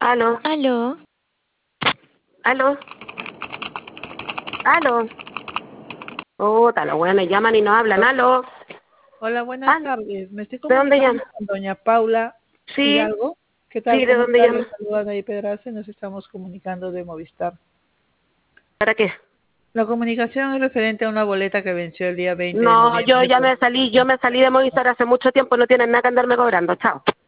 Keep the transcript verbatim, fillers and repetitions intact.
Aló, Aló, aló, aló. Puta, los weones llaman y no hablan. Aló. Hola, buenas Ah, tardes. Me estoy ¿de dónde comunicando llama? con doña Paula Sí, Hidalgo. ¿Qué tal? sí, ¿de ¿Cómo dónde está? Le llama? saluda Nay Pedraza y nos estamos comunicando de Movistar. ¿Para qué? La comunicación es referente a una boleta que venció el día veinte de No, yo noviembre. ya por- me salí, yo me salí de Movistar hace mucho tiempo, no tienen nada que andarme cobrando. Chao.